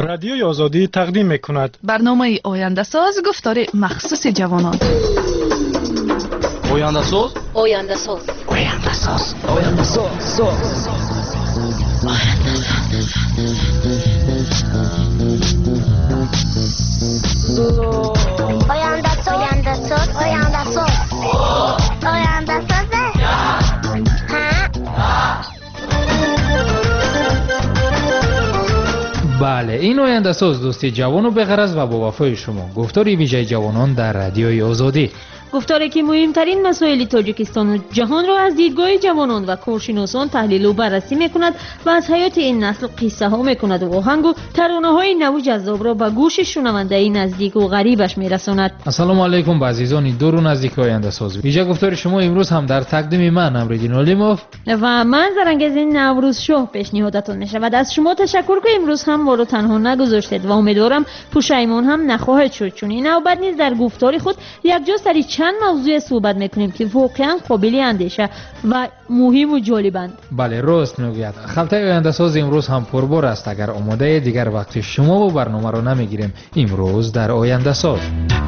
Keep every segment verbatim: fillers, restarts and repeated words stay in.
رادیوی آزادی تقدیم می‌کند برنامه آینده ساز گفتار مخصوص جوانان. آینده ساز آینده ساز آینده ساز آینده ساز آینده ساز آینده ساز آینده ساز آینده ساز بله، این آینده ساز دوستی جوان و بغرض و با وفای شما. گفتاری ویژه جوانان در رادیوی آزادی. گفتاری که مهمترین مسائل تاجیکستان و جهان را از دیدگاه جوانان و کارشناسان تحلیل و بررسی میکند و از حیات این نسل قصه ها میکند و آهنگ و ترانه های نو جذاب را به گوش شنونده نزدیک و غریبش میرساند. السلام علیکم به عزیزان دور و نزدیک آینده ساز. ویژه گفتاری شما امروز هم در تقدیم من امردین علیموف و من زرنگز نوروز شاه پیشنهادتان میشود. از شما تشکر که امروز هم ما را تنها نگذاشتید و امیدوارم پشیمان هم نخواهید شد، چون این نوبت نیز در گفتاری خود یک جا سری چند موضوع صحبت میکنیم که واقعا قابل اندیشه و مهم و جالبند. بله راست میگوید. خلطه آینده ساز امروز هم پربار است. اگر آماده دیگر وقت شما و برنامه را نمیگیریم امروز در آینده ساز.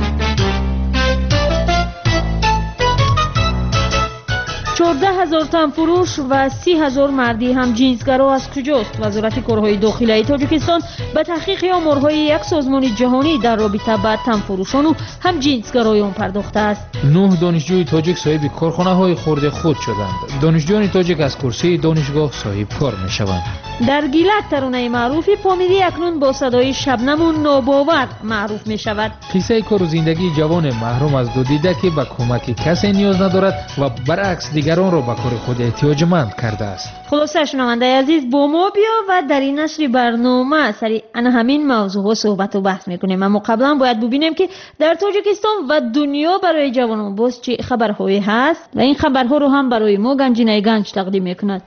چهارده هزار تن فروش و سی هزار مردی هم جنسگرا از کجاست؟ وزارت کارهای داخلی تاجیکستان به تحقیق آمارهای یک سازمان جهانی در رابطه با تن فروشان و هم جنسگرایان پرداخته است. نه دانشجوی تاجیک صاحب کارخانه های خرد خود شدند. دانشجویان تاجیک از کرسی دانشگاه صاحب کار می شوند. در گیلک ترانه معروفی پامیدی اکنون با صدای شبنم و ناباور معروف می شود. قصه کار و زندگی جوان محروم از دو دیده که به کمک کسی نیاز ندارد و برعکس دیگران را به کار خود احتیاجمند کرده است. خلاصه شنونده عزیز با ما بیا و در این نشر برنامه سری ان همین موضوع صحبت و بحث میکنیم. اما قبلا باید ببینیم که در تاجیکستان و دنیا برای جوانان باز چه خبرهایی هست و این خبرها رو هم برای ما گنجینه گنج تقدیم میکند.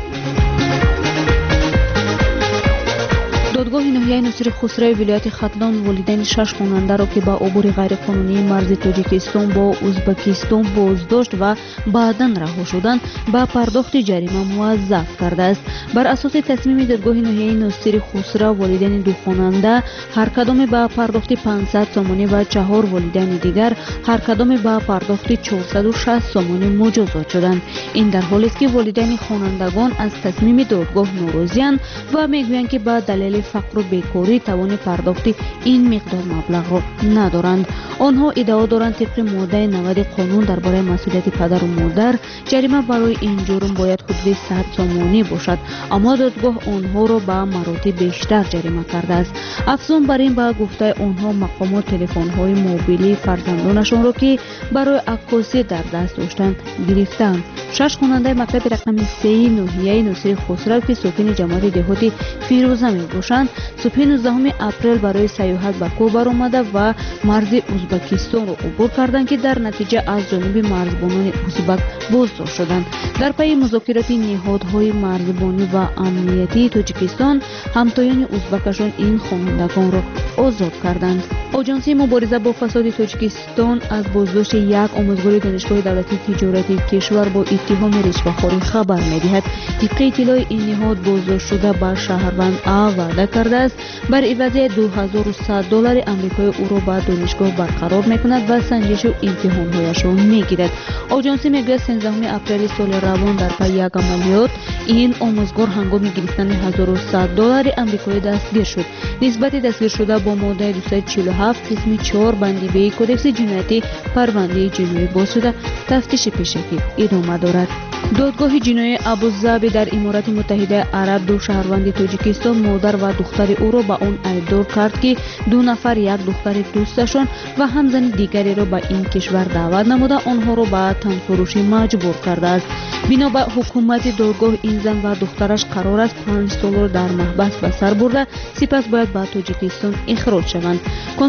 دادگاه ناحیه ناصر خسرو ولایت ختلان والدین شش خواننده را که با عبور غیرقانونی مرز تاجیکستان با ازبکستان بازداشت و بعداً رها شدند به پرداخت جریمه موظف کرده است. بر اساس تصمیم دادگاه ناحیه ناصر خسرو والدین دو خواننده هر کدام با پرداخت پانصد سومانی و چهار والدین دیگر هر کدام با پرداخت چهارصد و شصت سومانی مجازات شدند. این در حالی است که والدین خوانندگان از تصمیم دادگاه ناراضی‌اند و میگویند که با دلیل فقر و بیکاری توان پرداخت این مقدار مبلغ را ندارند. آنها ادعا دارند طبق ماده نود قانون درباره مسئولیت پدر و مادر جریمه برای این جرم باید حدود صد سومانی باشد، اما دادگاه آنها را به مراتب بیشتر جریمه کرده است. افزون بر این به گفته آنها مقامات تلفن‌های موبیلی فرزندانشان را که برای عکاسی در دست داشتند گرفتند. شش خواننده مکتب رقم سه ناحیه ناصر خسرو که ساکن جماعت دهاتی فیروزه میباشند صبح نوزدهم اپریل برای سیاحت به کوه برآمده و مرز ازبکستان را عبور کردند که در نتیجه از جانب مرزبانان ازبک بازداشت شدند. در پی مذاکرات نهادهای مرزبانی و امنیتی تاجیکستان همتایان ازبکشان این خوانندگان را آزاد کردند. آژانس مبارزه با فساد تاجیکستان از بازداشت یک آموزگار دانشگاه دولتی تجارتی کشور با اتهام رشوه‌خواری خبر می‌دهد. طبق اطلاع این نهاد بازداشت شده به شهروند آ وعده کرده است بر عوض دو هزار و صد دلار آمریکایی او را به دانشگاه برقرار می‌کند و سنجش و امتحان‌هایش را می‌گیرد. آژانس میگوید سیزدهم اپریل سال روان در پی یک عملیات این آموزگار هنگام گرفتن هزار و صد دلار آمریکایی دستگیر شد. نسبت دستگیر شده با ماده دویست و چهل و هفت قسم چهار بندی به کدکس جنایتی پرونده جنایی باز شده تفتیش پیشگی ادامه دارد. دادگاه جنایی ابوظبی در امارات متحده عرب دو شهروند تاجیکستان مادر و دختر او را به آن ایدار کرد که دو نفر یک دختر دوستشان و همزن دیگری را به این کشور دعوت نموده آنها را به تنفروشی مجبور کرده است. بنا به حکومت دادگاه این زن و دخترش قرار است پنج سال را در محبس به سر برده سپس باید به تاجیکستان اخراج شوند. کنسول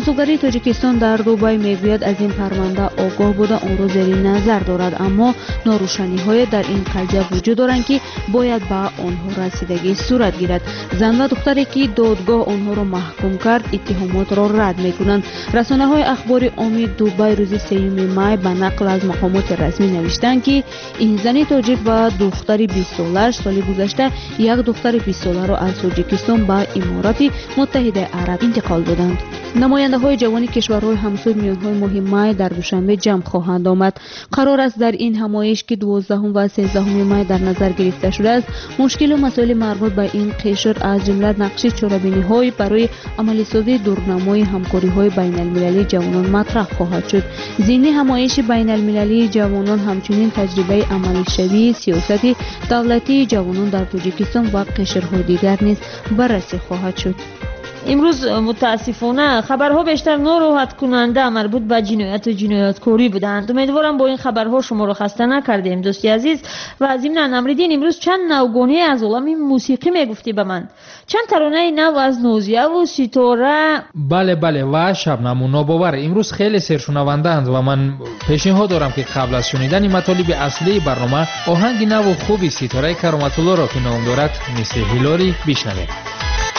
کنسولگری تاجیکستان در دبی میگوید از این پرونده آگاه بوده آن را زیر نظر دارد، اما ناروشنی‌های در این قضیه وجود دارند که باید به آنها رسیدگی صورت گیرد. زن و دختری که دادگاه آنها را محکوم کرد اتهامات را رد می‌کنند. رسانه‌های اخباری عامی دبی روز سوم می به نقل از مقامات رسمی نوشتند که این زن تاجیک و دختر بیست ساله سال گذشته یک دختر بیست ساله را از تاجیکستان به امارات متحده عرب انتقال دادند. نماینده‌های جوانی کشورهای همسوی میان‌های ماه می در دوشنبه جمع خواهند آمد. قرار است در این همایش که دوازدهم و سیزدهم می در نظر گرفته شده است مشکل و مسائل مربوط به این قشر از جمله نقش چاره‌بینی‌های برای عملی‌سازی دورنمای همکاری‌های بین‌المللی جوانان مطرح خواهد شد. ضمن همایش بین‌المللی جوانان همچنین تجربه عملی‌شوی سیاست دولتی جوانان در تاجیکستان و قشرهای دیگر نیز بررسی خواهد شد. امروز متاسفانه خبرها بیشتر ناراحت کننده مربوط به جنایت و جنایتکاری بودند. امیدوارم با این خبرها شما را خسته نکردیم دوستی عزیز. و ضمن امریدین امروز چند نوگانی از عالم موسیقی میگفتی به من، چند ترانه نو از نوزیه و ستاره. بله بله و شبنم و ناباور امروز خیلی سرشنوندند و من پیشنهاد دارم که قبل از شنیدن مطالب اصلی برنامه آهنگ نو و خوبی ستاره کرامت الله را که نام دارد مثل هیلاری بشنوید.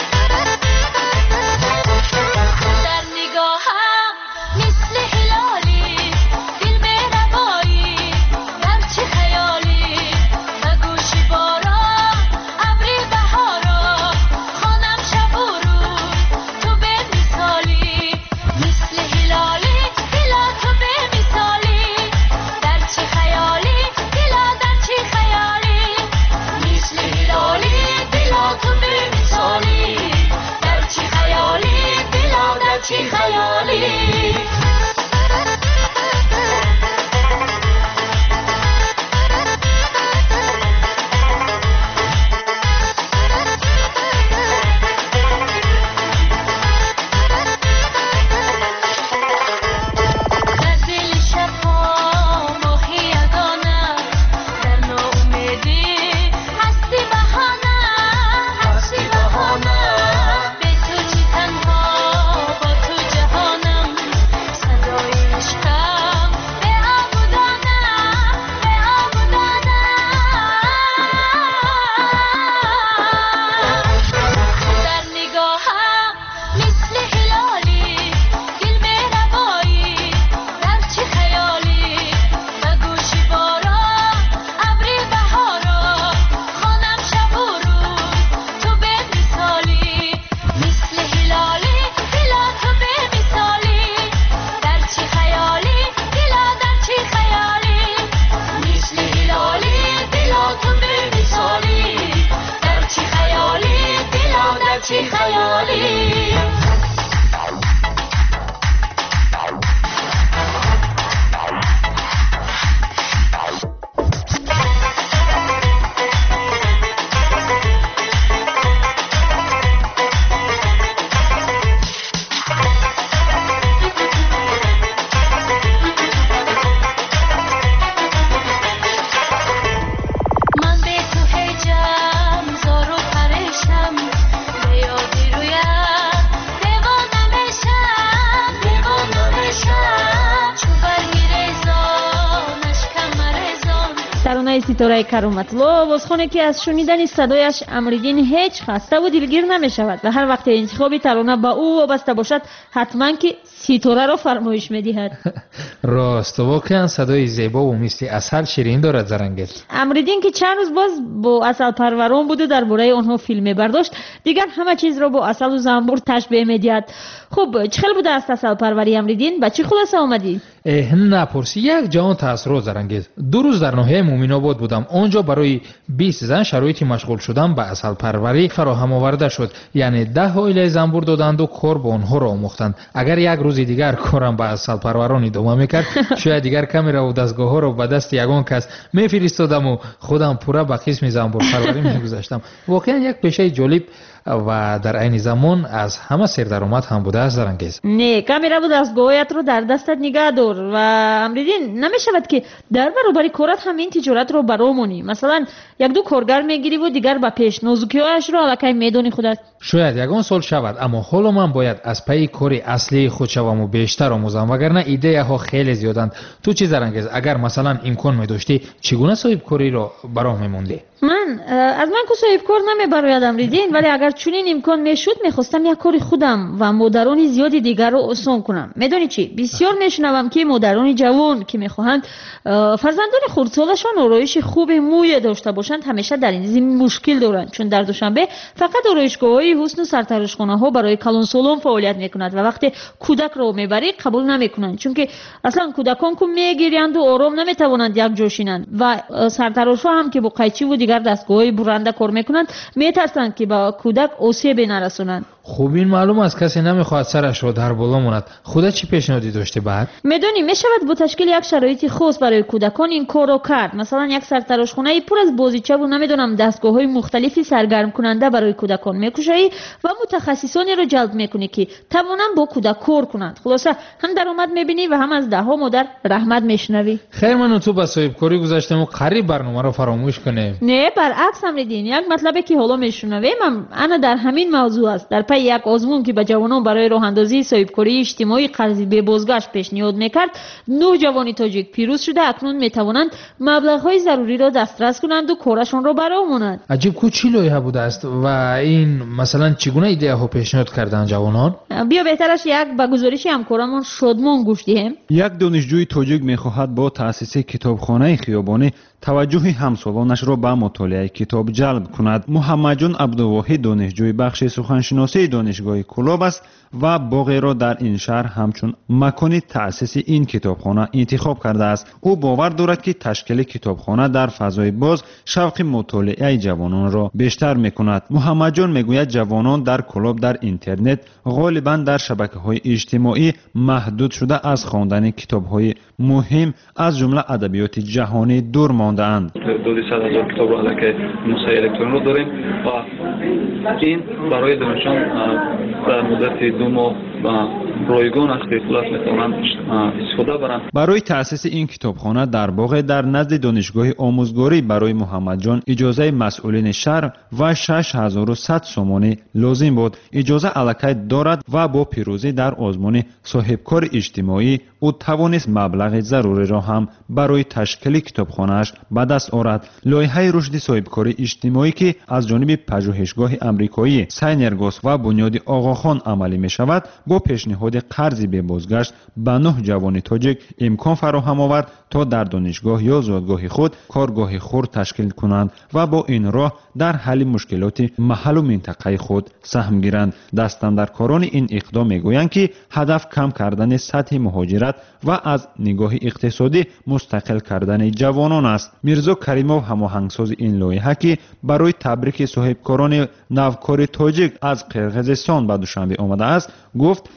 ستاره کرامت الله آوازخوانی که از شنیدن صدایش امریدین هیچ خسته و دلگیر نمی شود و هر وقت انتخاب ترانه با او وابسته باشد حتما که ستاره را فرمایش می دهد. راست واقعا صدای زیبا و مثل عسل شیرین دارد زرنگت. امریدین که چند روز باز با عسل پروران بود و درباره آنها فیلم برداشت، دیگر همه چیز را با عسل و زنبور تشبیه می دهد. خب چه خیلی بوده است عسل پروری امریدین؟ به چه خلاصه آمدی؟ اه نپرسی، یک جهان تاثیرات زرنگیز. دو روز در ناحیه مومن آباد بودم. آنجا برای بیست زن شرایطی مشغول شدن به عسل پروری فراهم آورده شد. یعنی ده عائله زنبور دادند و کار با آنها را آموختند. اگر یک روز دیگر کارم با عسل پروران ادامه میکرد شاید دیگر کامرا و دستگاه ها را به دست یگان کس میفرستادم و خودم پورا به قسم زنبور پروری میگذاشتم. واقعا یک پیشه جالب و در عین زمان از همه سردرآمد هم بوده است زرنگیز. نه کامیرا بود دستگاهیت رو در دستت نگه دار و امریدین نمیشود که در برابر کارت همین تجارت رو برامونی. مثلا یک دو کارگر میگیری و دیگر به پیش نازکی‌هایش رو الکی میدونی خودت. شاید یگان سال شود اما حالا من باید از پی کاری اصلی خود شوم و بیشتر آموزم وگرنه ایده ها خیلی زیادند. تو چی زرنگیز اگر مثلا امکان می داشتی چگونه صاحب کاری رو برام میموندی؟ من از من که صاحب کار نمیبراید امریدین ولی اگر چنین امکان میشد میخواستم یک کاری خودم و مادران زیادی دیگر رو آسان کنم. میدونی چی بسیار میشنوم که مادران جوان که میخواهند فرزندان خردسالشان آرایش خوب موی داشته باشند همیشه در این زمین مشکل دارند چون در دوشنبه فقط آرایشگاه‌های حسن و سرتراشخانه‌ها برای کلانسالان فعالیت میکنند و وقتی کودک رو میبری قبول نمیکنند چون که اصلا کودکان که میگیرند و آرام نمیتوانند یک جا شینند و سرتراشها هم که با قیچی و دیگر دستگاه‌های برنده کار میکنند میترسند که با کودک آسیب نرسونند. خوب این معلوم است کسی نمیخواد سرش رو در بالا ماند. خودت چی پیشنهادی داشته بعد؟ میدونی میشود با تشکیل یک شرایط خاص برای کودکان این کارو کرد. مثلا یک سرتراشخانه پر از بازیچه و نمیدونم دستگاه‌های مختلفی سرگرم کننده برای کودکان میکشی و متخصصانی رو جلب میکنی که توانند با کودک کار کنند. خلاصه هم درآمد میبینی و هم از ده ها مادر رحمت میشنوی. خیر من تو با صاحب کاری گذاشتم و قریب برنامه رو فراموش کنیم. نه برعکس امریدین یک مطلبی که حالا میشنویم انا در همین موضوع است. در پی یک آزمون که به جوانان برای راه اندازی صاحبکاری اجتماعی قرضی به بازگشت پیشنهاد میکرد نه جوانی تاجیک پیروز شده اکنون میتوانند مبلغ‌های ضروری را دسترس کنند و کارشان را برآورند. عجیب کو چی لایحه بوده است و این مثلا چگونه ایده ها پیشنهاد کردن جوانان؟ بیا بهترش یک به گزارش همکارمون شادمان گوش دهیم. یک دانشجوی تاجیک میخواهد با تأسیس کتابخانه خیابانی توجه همسالانش را به مطالعه کتاب جلب کند. محمد جان عبدالواحد دانشجوی بخش سخنشناسی دانشگاه کلاب است و باغی را در این شهر همچون مکان تأسیس این کتابخانه انتخاب کرده است. او باور دارد که تشکیل کتابخانه در فضای باز شوق مطالعه جوانان را بیشتر میکند. محمد جان میگوید جوانان در کلاب در اینترنت غالبا در شبکه‌های اجتماعی محدود شده از خواندن کتاب‌های مهم از جمله ادبیات جهانی دور مانده‌اند. حدود صد هزار کتاب را علیه نسخه الکترونی رو داریم و این برای دانشجویان در مدت دو ماه رایگان است که خلاص میتوانند استفاده برند. برای تأسیس این کتابخانه در باغ در نزد دانشگاه آموزگاری برای محمد جان اجازه مسئولین شهر و شش هزار و صد سومانی لازم بود. اجازه الکی دارد و با پیروزی در آزمون صاحبکار اجتماعی او توانست مبلغ ضروری را هم برای تشکیل کتابخانه‌اش به دست آورد. لایحه رشد صاحبکاری اجتماعی که از جانب پژوهشگاه امریکایی ساینرگوس و بنیاد آقاخان عملی می شود با پیشنهاد قرضی به بازگشت به نه جوان تاجیک امکان فراهم آورد تا در دانشگاه یا زادگاه خود کارگاه خرد تشکیل کنند و با این راه در حل مشکلات محل و منطقه خود سهم گیرند. دستاندرکاران این اقدام میگویند که هدف کم کردن سطح مهاجرت و از نگاه اقتصادی مستقل کردن جوانان است. میرزا کریمov هماهنگساز این لایحه که برای تبریک صاحبکاران نوکار تاجیک از قرقیزستان به دوشنبه آمده است گفت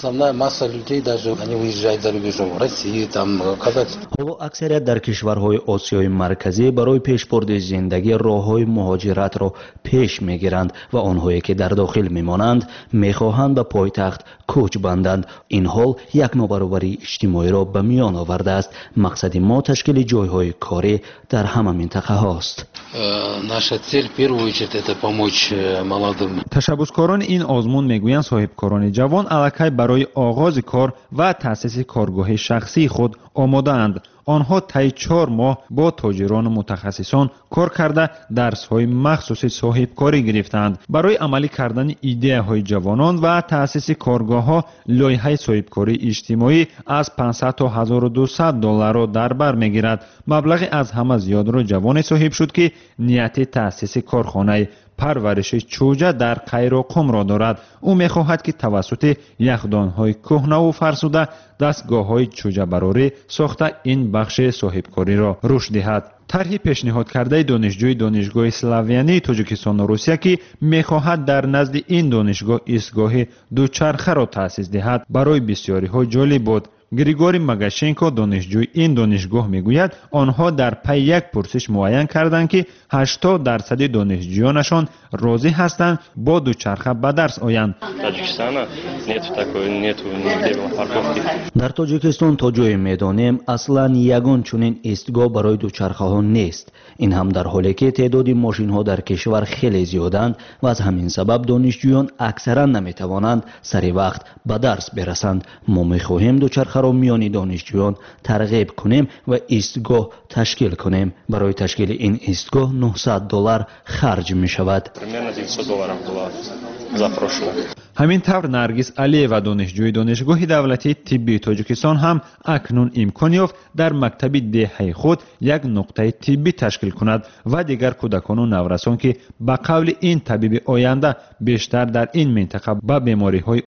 حالا اکثریت در کشورهای آسیای مرکزی برای پیشبرد زندگی راههای مهاجرت را پیش میگیرند و آنهایی که در داخل میمانند میخواهند به پایتخت کوچ بندند. این حال یک نابرابری اجتماعی را به میان آورده است. مقصد ما تشکیل جایهای کاری در همه منطقه هاست. تشبثکاران این آزمون میگویند صاحبکاران جوان الکی برای آغاز کار و تأسیس کارگاه شخصی خود آماده اند. آنها طی چهار ماه با تاجران و متخصصان کار کرده درس‌های مخصوصی صاحبکاری گرفتند. برای عملی کردن ایده های جوانان و تأسیس کارگاه‌ها لایحه صاحبکاری اجتماعی از پانصد تا هزار و دویست دلار را در بر می‌گیرد. مبلغ از همه زیاد را جوان صاحب شد که نیت تأسیس کارخانه پرورش چوجه در قیراقم را دارد. او می‌خواهد که توسط یخدان‌های کهنه و فرسوده دستگاه‌های چوجه براری ساخته این بخش صاحبکاری را رشد دهد. طرح پیشنهاد کرده دانشجوی دانشگاه اسلاویانی تاجیکستان و روسیه که می‌خواهد در نزد این دانشگاه ایستگاه دوچرخه را تأسیس دهد برای بسیاری ها جالب بود. گریگوری مگاشنکو دانشجوی این دانشگاه میگوید آنها در پی یک پرسش معین کردند که هشتاد درصد دانشجویانشان راضی هستند با دوچرخه به درس آیند. در تاجیکستان تا جای میدانیم اصلا یگان چنین ایستگاه برای دوچرخه ها نیست. این هم در حالی که تعداد ماشین ها در کشور خیلی زیادند و از همین سبب دانشجویان اکثرا نمیتوانند سری وقت به درس برسند. ما میخواهیم دوچرخه را میان دانشجویان ترغیب کنیم و ایستگاه تشکیل کنیم. برای تشکیل این ایستگاه نهصد دلار خرج می شود. همین طور نرگس علیوا دانشجوی دانشگاه دولتی طبی تاجیکستان هم اکنون امکان یافت در مکتب دهه خود یک نقطه طبی تشکیل کند و دیگر کودکان و نورسان که به قول این طبیب آینده بیشتر در این منطقه با بیماری های